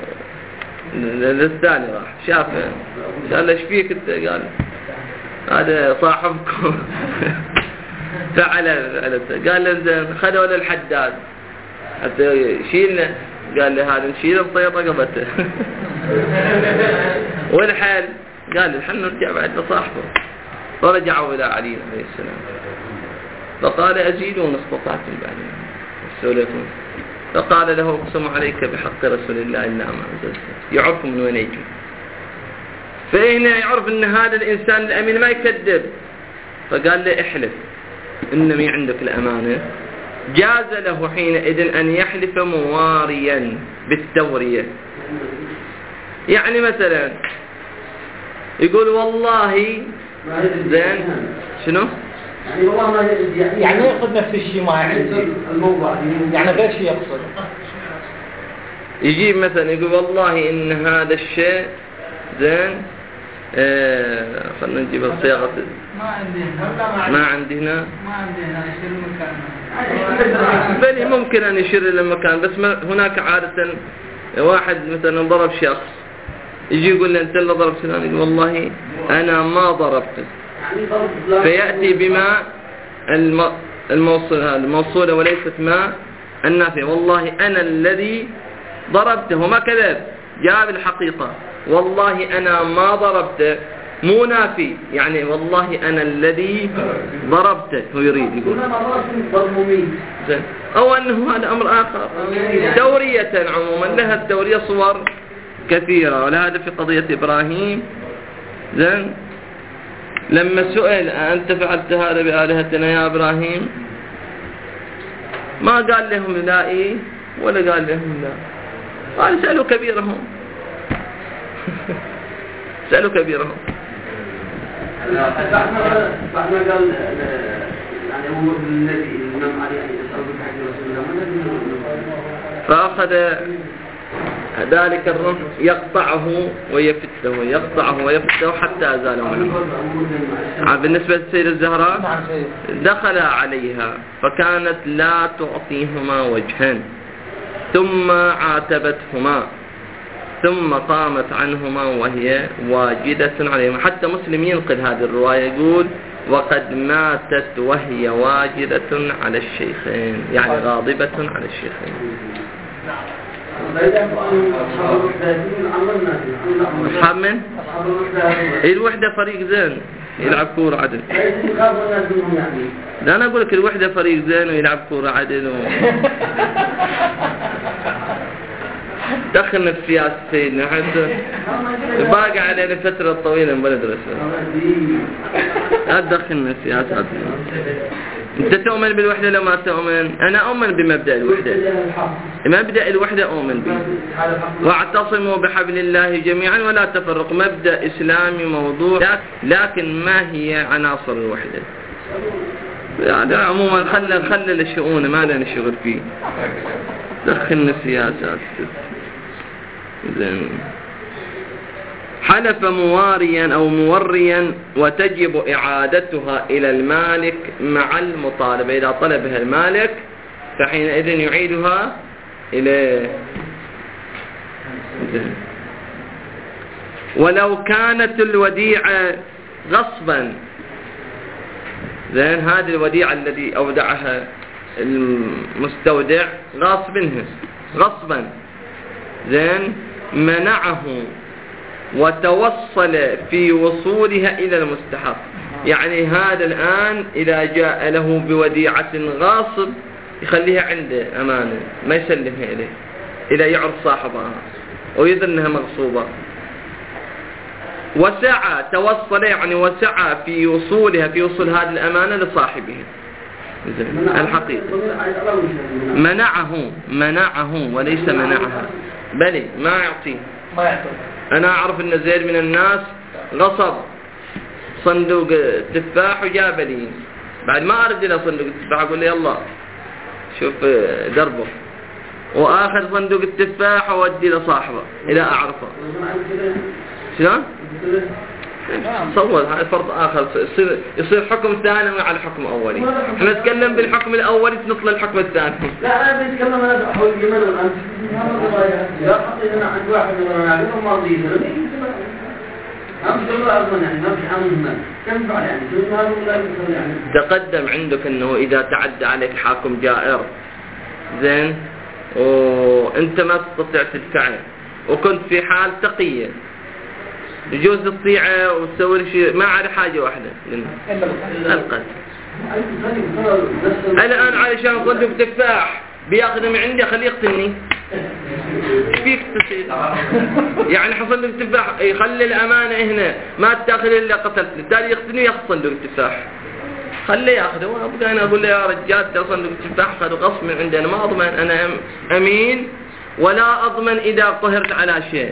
الثاني راح شافه، قال له ايش فيك انت؟ قال هذا صاحبكم فعل فعلته. قال له زين خذوا للحداد حتى يشيلنا، قال له هذا نشيله بطيط رقبته والحال قال الحل نرجع بعد لصاحبه. فرجعوا إلى علي عليه السلام فقال أزيدون استطعتم بعدين السولتون. فقال له اقسم عليك بحق رسول الله إلا ما أنزلت. يعرف من وين يجي. فهنا يعرف أن هذا الإنسان الأمين ما يكذب. فقال له احلف إنما عندك الأمانة. جاز له حينئذ أن يحلف مواريا بالتورية. يعني مثلا يقول والله زين شنو يعني والله ما يعني يعني يأخذ نفس الشيء ما عندي الموضوع يعني غير شيء يقصد. يجيب مثلا يقول والله إن هذا الشيء زين آه خلنا نجيب الصياغة. ما عندي هنا ما عندي هنا ما عندي هنا يشير المكان. بل ممكن أن يشير إلى المكان بس ما هناك عادة واحد مثلا ضرب شخص يجي يقول له أنت اللي ضربت فلان يقول والله أنا ما ضربته فيأتي بما الموصولة الموصولة وليست ما النافية. والله أنا الذي ضربته ما كذب جاب الحقيقة والله أنا ما ضربته مو نافي يعني والله أنا الذي ضربته هو يريد يقول أو أنه هذا أمر آخر. تورية عموما لها التورية صور كثيرة ولهذا في قضية إبراهيم زين لما سئل أنت فعلت هذا بآلهتنا يا إبراهيم ما قال لهم لا إيه ولا قال لهم لا قال سألوا كبيرهم سألوا كبيرهم. بعد ما قال يعني هو الذي الإمام علي أن يسأل بحق رسول الله فأخذ ذلك الرمح يقطعه ويفته يقطعه ويفته حتى أزاله منه. بالنسبة للسيدة الزهراء دخل عليها فكانت لا تعطيهما وجها ثم عاتبتهما ثم قامت عنهما وهي واجدة عليهما. حتى مسلم ينقل هذه الرواية يقول وقد ماتت وهي واجدة على الشيخين يعني غاضبة على الشيخين. أصحاب من؟ الوحدة فريق زين يلعب كورة عدل. لا أنا أقول لك الوحدة فريق زين ويلعب كورة عدل و... دخلنا في سياسة سيدنا حتى باقي علينا فترة طويلة بندرس لا تدخلنا في سياسات. أنت تؤمن بالوحدة لما تؤمن؟ أنا أؤمن بمبدأ الوحدة مبدأ الوحدة أؤمن به واعتصموا بحبل الله جميعا ولا تفرقوا مبدأ إسلامي موضوع لكن ما هي عناصر الوحدة يعني عموما خلى خلى الشؤون ما لنا شغل فيه دخلنا سياسات. زين حلف مواريا أو موريا وتجب إعادتها إلى المالك مع المطالبة. إذا طلبها المالك فحينئذ يعيدها إليه. ولو كانت الوديعة غصبا زين هذه الوديعة التي أودعها المستودع غاصبنها غصبا زين منعه وتوصل في وصولها إلى المستحق. يعني هذا الآن إذا جاء له بوديعة غاصب يخليها عنده أمانة ما يسلمها إليه إذا يعرف صاحبها ويظن أنها مغصوبة. وسعى توصل يعني وسعى في وصولها في وصول هذه الأمانة لصاحبه الحقيقة. منعه منعه وليس منعها بل ما يعطيه. أنا أعرف أن زيد من الناس غصب صندوق تفاح وجاب لي بعد ما أرد إلى صندوق التفاح أقول لي يلا شوف دربه وآخر صندوق التفاح وودي لصاحبه إلى أعرفه. شلون؟ صور هذا فرض آخر يصير يصير حكم ثاني على حكم أولي. احنا نتكلم بالحكم الأولي نطلع الحكم الثاني. لا أنا بتكلم أنا حول الجمل والأنت. لا حطيت أنا عند واحد من المناقب وما رضيت. أمس الله أضمن يعني ما في حامل مال. كم فعل يعني؟ شو هذا ولا يسوي يعني؟ تقدم عندك إنه إذا تعدى عليك حاكم جائر زين وأنت ما تستطيع تدفعه وكنت في حال تقية يجوز تصيعه وتسوي شيء ما عاد حاجة واحدة القتل. الآن علشان صندوق تفاح بياخذه من عندي خليه يقتلني، ايش فيك تصير؟ يعني حصندوق تفاح يخلي الأمانة هنا ما تاخذ إلا قتلت، التالي يقتلني ياخذ صندوق التفاح، خليه ياخذه. وابقى انا اقول له يا رجال ده صندوق التفاح خذوا غصب من عندي، انا ما اضمن، انا امين ولا اضمن اذا قهرت على شيء.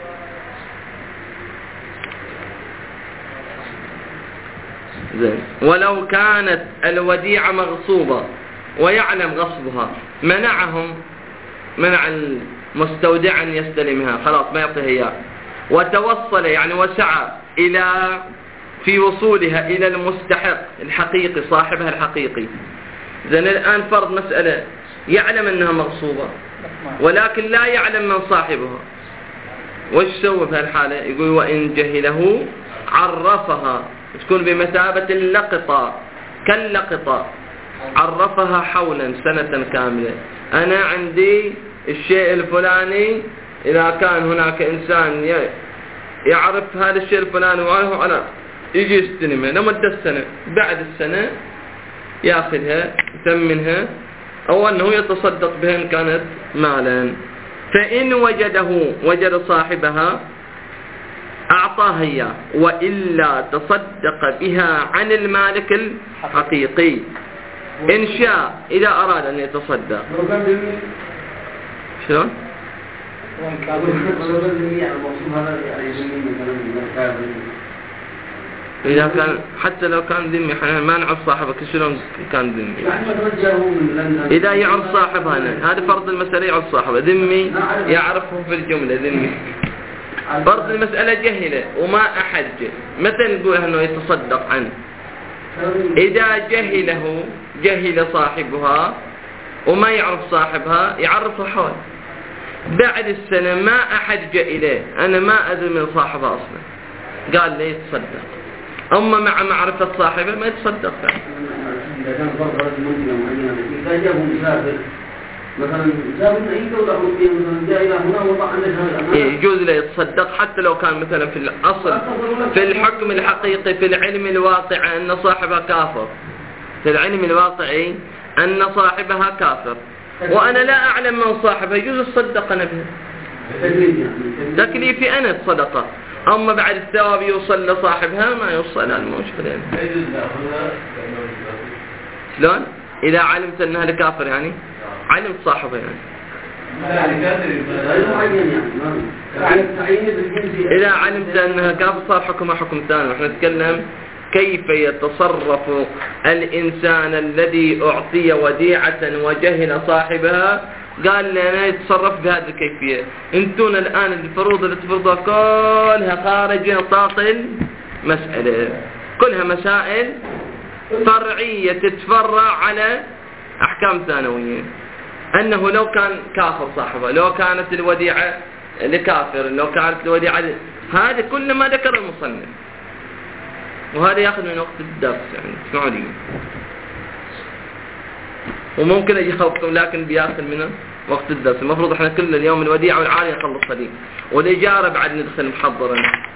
زين. ولو كانت الوديعة مغصوبة ويعلم غصبها منعهم، منع المستودع أن يستلمها، خلاص ما يعطيها إياه، وتوصل يعني وسعى إلى في وصولها إلى المستحق الحقيقي صاحبها الحقيقي. زين. الآن فرض مسألة يعلم أنها مغصوبة ولكن لا يعلم من صاحبها، وش سوى في هالحالة؟ يقول وإن جهله عرفها، تكون بمثابة اللقطة كاللقطة، عرفها حولا سنة كاملة. أنا عندي الشيء الفلاني، إذا كان هناك إنسان يعرف هذا الشيء الفلاني وعنه أنا يجي يستلمها لمدة السنة، بعد السنة يأخذها يثمنها أو أنه يتصدق بها إن كانت مالا. فإن وجده وجد صاحبها أعطاها إياه، وإلا تصدق بها عن المالك الحقيقي إن شاء، إذا أراد أن يتصدق. شلون؟ إذا كان حتى لو كان ذمي، احنا ما نعرف صاحبك شلون كان ذمي. إذا يعرف صاحبها هذا فرض المسألة، يعرف صاحبه ذمي يعرفه في الجملة ذمي. فرض المسألة جهلة وما أحد متى نقول أنه يتصدق عنه؟ إذا جهله جهل صاحبها وما يعرف صاحبها يعرفه حول، بعد السنة ما أحد جاء إليه، أنا ما أدري من صاحبها أصلا، قال لي يتصدق. أما مع معرفة صاحبه ما يتصدق. إذا كان فرض رجل منزلة معينة، إذا جاءه مسافر مثلا مسافر من أي دولة أوروبية مثلا جاء إلى هنا وضع عنده هذا، يجوز له يتصدق حتى لو كان مثلا في الأصل في الحكم الحقيقي في العلم الواقع أن صاحبها كافر، في العلم الواقعي أن صاحبها كافر وأنا لا أعلم من صاحبها، يجوز الصدق أنا بها، تكليفي أنا الصدقة. أما بعد الثواب يوصل لصاحبها ما يوصل، هذا المشكلة. شلون؟ إذا علمت أنها لكافر يعني علمت صاحبها يعني إذا علمت أنها كافر صار حكمها حكم ثاني. ونحن نتكلم كيف يتصرف الإنسان الذي أعطي وديعة وجهل صاحبها، قال لي أنا يتصرف بهذه الكيفية. انتون الآن الفروض اللي تفرضها كلها خارج نطاق المسألة، كلها مسائل فرعية تتفرع على أحكام ثانوية. أنه لو كان كافر صاحبه، لو كانت الوديعة لكافر، لو كانت الوديعة ل... هذا كل ما ذكر المصنف، وهذا يأخذ من وقت الدرس يعني اسمعوا لي، وممكن أجاوبكم لكن بيأخذ من وقت الدرس. المفروض احنا كل اليوم الوديعة والعالية نخلصها دي، والإجارة بعد ندخل محضرا،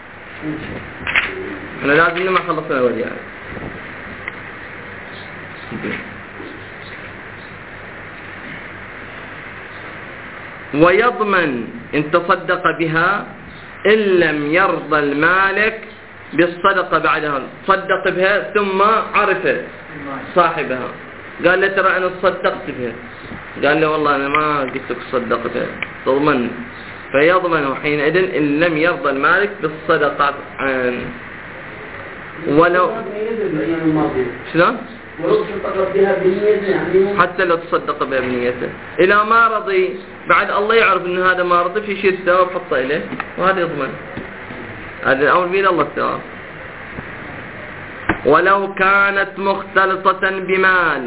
احنا لازم ما خلصنا الوديعة. ويضمن إن تصدق بها إن لم يرضى المالك بالصدقة بعدها، صدق بها ثم عرف صاحبها قال له ترى أنا صدقت بها، قال له والله أنا ما قلت لك صدقت بها، تضمن. فيضمن حينئذ إن لم يرضى المالك بالصدقة عن ولو شلون؟ حتى لو تصدق بها بنيته، إلى ما رضي بعد الله يعرف إن هذا ما رضي في شيء الثواب حطه إليه، وهذا يضمن. هذا الأمر بيد الله الثواب. ولو كانت مختلطة بمال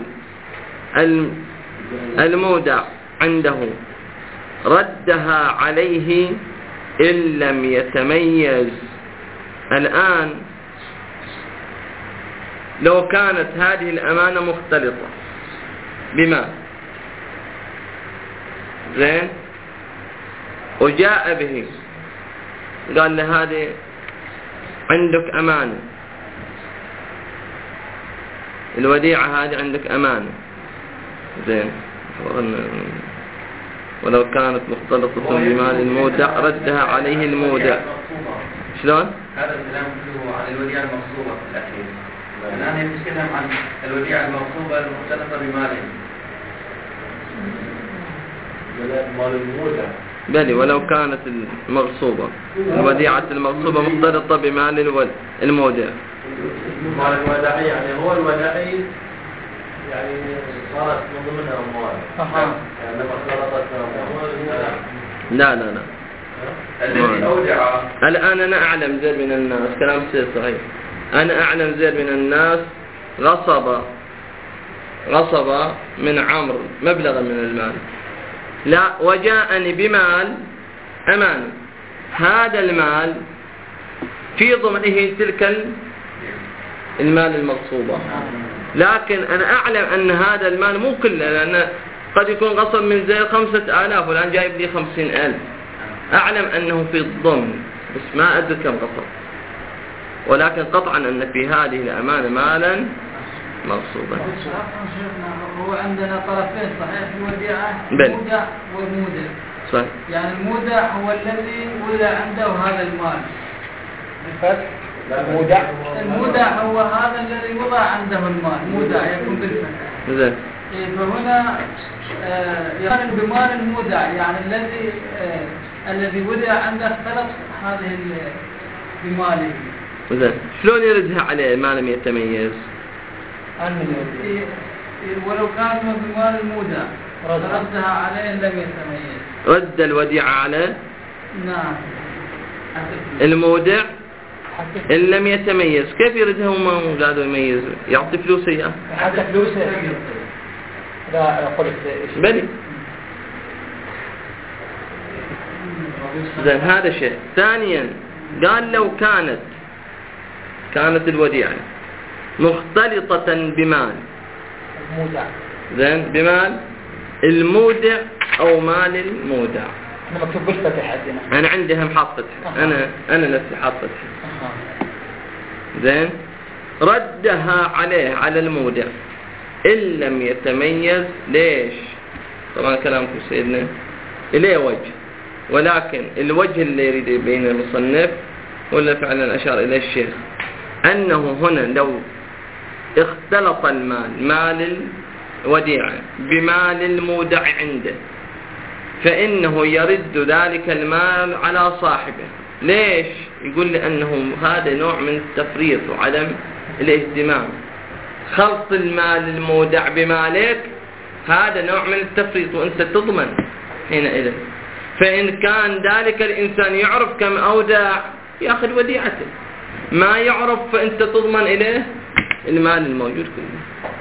المودع عنده ردها عليه إن لم يتميز. الآن لو كانت هذه الأمانة مختلطة بمال زين وجاء به قال له هذه عندك أمانة، الوديعة هذه عندك أمانة، زين، ولو كانت مختلطة بمال المودع ردها عليه المودع. شلون؟ هذا الكلام كله عن الوديعة المغصوبة في الأخير. الآن يتكلم عن الوديعة المغصوبة المختلطة بماله. مال المودع. بلي ولو كانت المغصوبة الوديعة المغصوبة مختلطة بمال الود المودع. مال الوداعي يعني هو الوداعي يعني صارت من ضمن أموال. يعني لما اختلطت أموال. لا لا لا. الذي أودع. الآن أنا أعلم زين من الناس، كلام سير صحيح، أنا أعلم زين من الناس غصب غصب من عمرو مبلغا من المال، لا وجاءني بمال أمانة، هذا المال في ضمنه تلك المال المغصوبة، لكن أنا أعلم أن هذا المال مو كله، لأن قد يكون غصب من زي خمسة آلاف والآن جايب لي خمسين ألف، أعلم أنه في الضمن بس ما أدري كم غصب، ولكن قطعا أن في هذه الأمانة مالا مغصوبا. هو عندنا طرفين صحيح، الوديعة بل. المودع والمودع. صحيح. يعني المودع هو الذي ودع عنده هذا المال. الفتح المودع. المودع هو هذا الذي وضع عنده المال، مودع يكون بالفتح. زين. فهنا آه يعني بمال المودع، يعني الذي آه الذي ودع عنده اختلط هذه بماله. زين. شلون يردها عليه ما لم يتميز؟ إيه ولو كان بمال المودع ردها عليه لم يتميز. رد الوديعة على نعم المودع إن لم يتميز. كيف يردها وما قادوا يميز؟ يعطي فلوس إياه. حتى فلوسه لا قلت بلي. زين هذا شيء. ثانيا قال لو كانت كانت الوديعة مختلطة بمال المودع، زين بمال المودع أو مال المودع. أنا مكتوب بالفتح عندنا. أنا عندي هم حاط فتح، أنا أنا نفسي حاط فتح. زين ردها عليه على المودع إن لم يتميز. ليش؟ طبعا كلامكم سيدنا إليه وجه، ولكن الوجه اللي يريد يبين المصنف ولا فعلا أشار إليه الشيخ أنه هنا لو اختلط المال مال الوديعة بمال المودع عنده فإنه يرد ذلك المال على صاحبه. ليش؟ يقول لأنه هذا نوع من التفريط وعدم الاهتمام. خلط المال المودع بمالك هذا نوع من التفريط وأنت تضمن حينئذ. فإن كان ذلك الإنسان يعرف كم أودع يأخذ وديعته، ما يعرف فأنت تضمن إليه المال الموجود كله.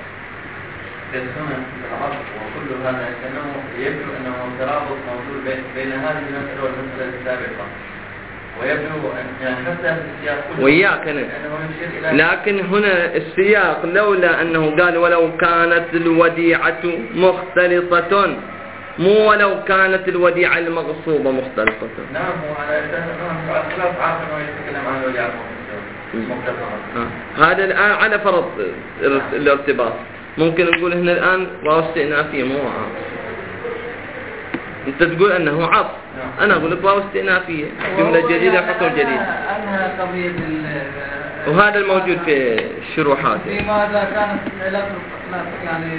وكل هذا كأنه يبدو أنه ترابط موجود بين هذه المسألة والمسألة السابقة، ويبدو أن يعني حتى السياق كله وياك أنا. لكن هنا السياق لولا أنه قال ولو كانت الوديعة مختلطة، مو ولو كانت الوديعة المغصوبة مختلطة. نعم هو على خلاف عارف أنه يتكلم عن الوديعة المختلطة. هذا الآن على فرض الارتباط ممكن نقول هنا الآن واو استئنافية مو عطف. أنت تقول أنه عطف، أنا أقول لك واو استئنافية جملة جديدة حكم جديد. أنها قضية وهذا الموجود في الشروحات. لماذا كانت يعني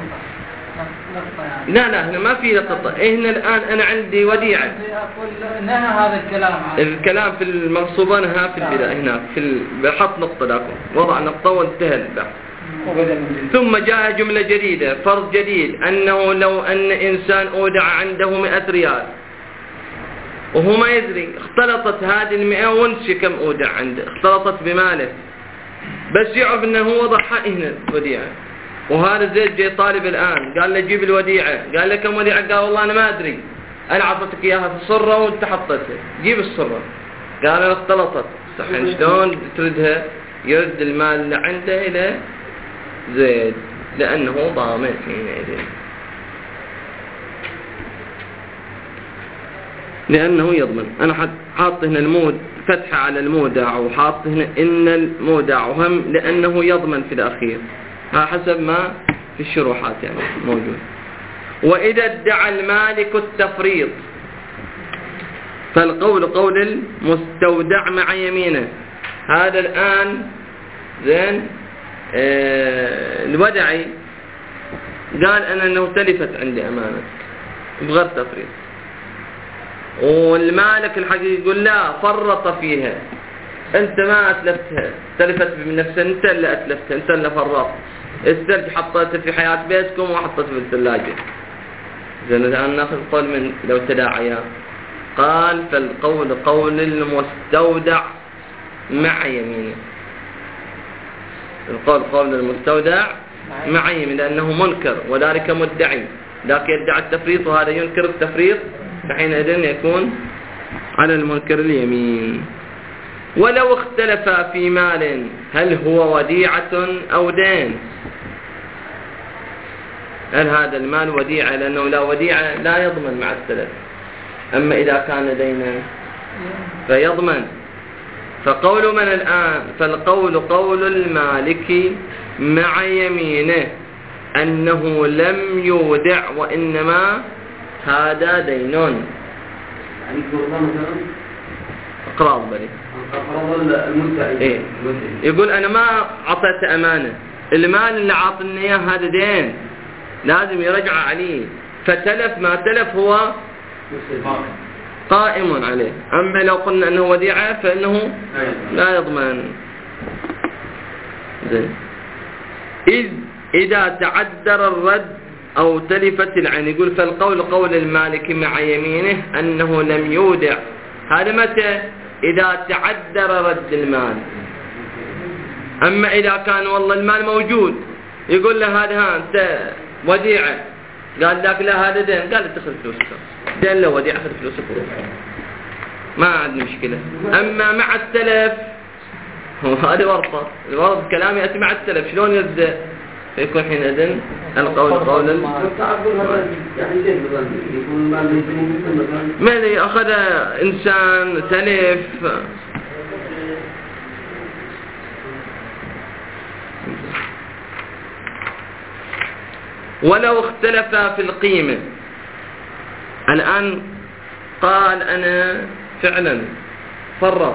يعني لا لا هنا ما في لقطة. هنا الآن أنا عندي وديعة. أقول نهى هذا الكلام عادي. الكلام في المغصوبة نهى في البداية هناك في بحط نقطة لكم وضع نقطة وانتهى البحث. ثم جاء جملة جديدة فرض جديد أنه لو أن إنسان أودع عنده مئة ريال وهو ما يدري اختلطت هذه المئة ونسي كم أودع عنده اختلطت بماله بس يعرف أنه وضعها هنا الوديعة. وهذا زيد جاي طالب الآن قال له جيب الوديعة، قال له كم وديعة؟ قال والله أنا ما أدري، أنا عطتك إياها في الصرة وأنت حطتها، جيب الصرة. قال أنا اختلطت. صحيح شلون تردها؟ يرد المال اللي عنده إلى زيد لأنه ضامن حينئذ. لأنه يضمن. أنا حاط هنا المود فتحة على المودع وحاط هنا إن المودع وهم لأنه يضمن في الأخير، ها حسب ما في الشروحات يعني موجود. وإذا ادعى المالك التفريط فالقول قول المستودع مع يمينه. هذا الآن زين آه الودعي قال أنا أنه تلفت عندي أمانة بغير تفريط، والمالك الحقيقي يقول لا فرط فيها، أنت ما أتلفتها، تلفت بنفسك، أنت اللي أتلفتها، أنت اللي فرطت، الثلج حطيته في حياة بيتكم وحطيته في الثلاجة. زين الآن ناخذ قول من لو تداعيا. قال فالقول قول المستودع مع يمينه. القول قول المستودع مع يمينه لأنه منكر وذلك مدعي، ذاك يدعي التفريط وهذا ينكر التفريط، فحينئذ يكون على المنكر اليمين. ولو اختلف في مال هل هو وديعة أو دين، هل هذا المال وديعة، لأنه لا وديعة لا يضمن مع السلف، أما إذا كان دينا فيضمن. فقول من الآن فالقول قول المالك مع يمينه أنه لم يودع وإنما هذا دين. يعني أقراض بلي إيه؟ يقول أنا ما عطيت أمانة، المال اللي عاطني إياه هذا دين لازم يرجع عليه، فتلف ما تلف هو قائم عليه. أما لو قلنا أنه وديعة فإنه لا يضمن. زين. إذ إذا تعذر الرد أو تلفت العين، يقول فالقول قول المالك مع يمينه أنه لم يودع. هذا متى؟ إذا تعذر رد المال. أما إذا كان والله المال موجود يقول له هذا ها أنت وديعة، قال ذاك لا هذا دين، قال اتخذ فلوسك، دين له وديعة أخذ فلوسك وروح، ما عندي مشكلة. أما مع التلف هذا ورطة، الورط كلام يأتي مع التلف، شلون يبدأ؟ فيكون حينئذ القول قول ما اللي أخذ إنسان تلف ولو اختلف في القيمة. الآن قال أنا فعلا فرط،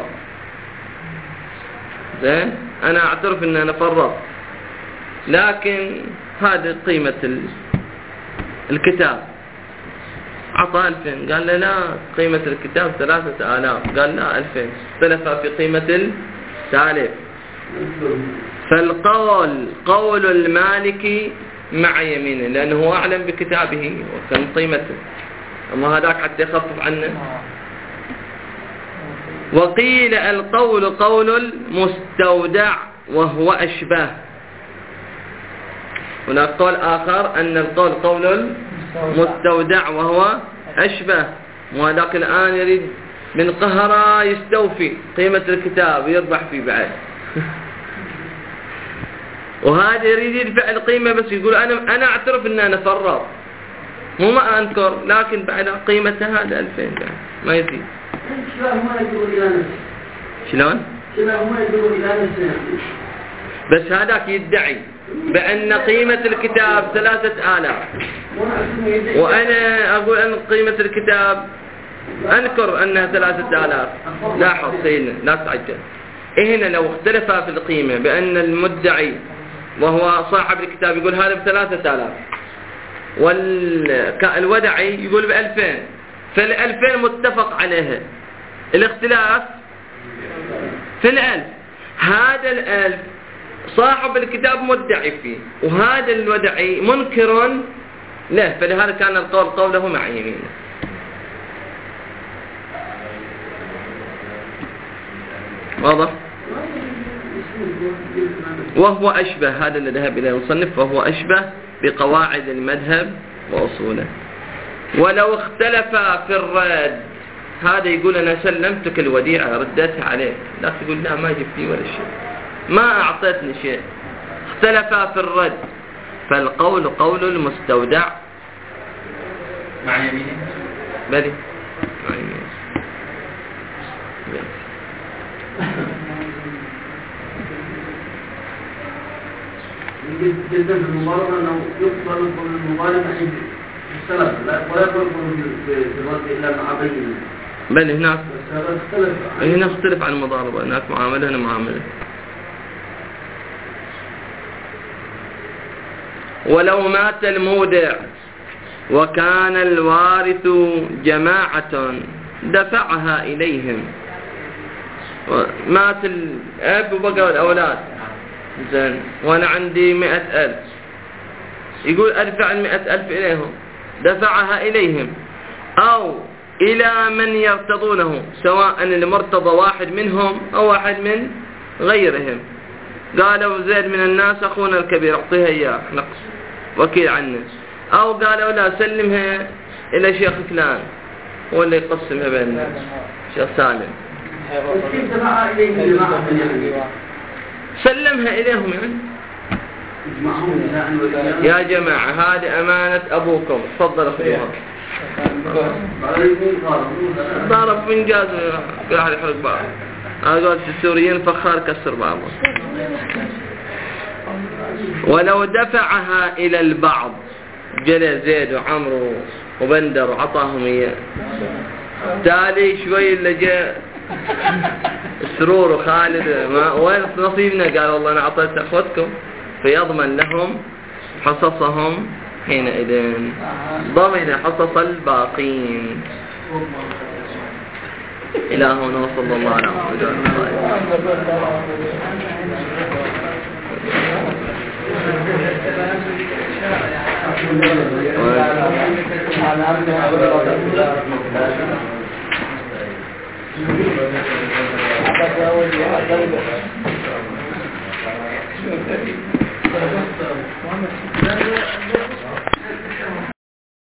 زين أنا أعترف أن أنا فرط، لكن هذه قيمة الكتاب، عطى ألفين، قال له لا قيمة الكتاب ثلاثة آلاف، قال لا ألفين، اختلف في قيمة السالف. فالقول قول المالك مع يمينه لأنه هو أعلم بكتابه وكان قيمته، أما هذاك حتى يخفف عنه. وقيل القول قول المستودع وهو أشبه. هناك قول آخر أن القول قول المستودع وهو أشبه، وهذاك الآن يريد من قهرة يستوفي قيمة الكتاب ويربح فيه بعد وهذا يريد يدفع القيمة بس يقول أنا أنا أعترف أن أنا فرط، مو ما أنكر، لكن بعد قيمته هذا ألفين ما يزيد. شلون؟ بس هذاك يدعي بأن قيمة الكتاب ثلاثة آلاف، وأنا أقول أن قيمة الكتاب أنكر أنها ثلاثة آلاف. لاحظ سيدنا لا تعجل، هنا لو اختلف في القيمة بأن المدعي وهو صاحب الكتاب يقول هذا بثلاثة آلاف والودعي يقول بألفين، فالألفين متفق عليها، الاختلاف في الألف. هذا الألف صاحب الكتاب مدعي فيه وهذا الودعي منكر له، فلهذا كان القول قوله مع يمينه. واضح؟ وهو أشبه، هذا اللي ذهب إليه المصنف، وهو أشبه بقواعد المذهب وأصوله. ولو اختلف في الرد، هذا يقول أنا سلمتك الوديعة ردتها عليك، لا تقول لا ما جبتني ولا شيء، ما أعطيتني شيء، اختلف في الرد، فالقول قول المستودع مع يمينه بلي جدا في المبارزة أنه يقبل المبارزة عند السلف ولا يقبل في الرد إلا مع بينه. بل هناك هنا اختلف عن المضاربة، هناك معاملة هنا معاملة. ولو مات المودع وكان الوارث جماعة دفعها إليهم. مات الأب وبقوا الأولاد زين وأنا عندي مئة ألف، يقول أدفع المئة ألف إليهم، دفعها إليهم أو إلى من يرتضونه، سواء المرتضى واحد منهم أو واحد من غيرهم. قالوا زيد من الناس أخونا الكبير أعطيها إياه نقص وكيل عنه، أو قالوا لا سلمها إلى شيخ فلان هو اللي يقسمها بين الناس، شيخ سالم سلمها إليهم يعني. يا جماعة هذه أمانة أبوكم، تفضل أخذوها. ضارب من جاز قاعد يحرق بعض. هذا قلت السوريين فخار كسر بعضهم. ولو دفعها إلى البعض، جلى زيد وعمرو وبندر وعطاهم إياه، تالي شوي اللي جاء سرور وخالد ما وين نصيبنا؟ قال والله أنا أعطيت أخوتكم، فيضمن لهم حصصهم حينئذ، ضمن حصص الباقين. إلى هنا وصلى الله على محمد.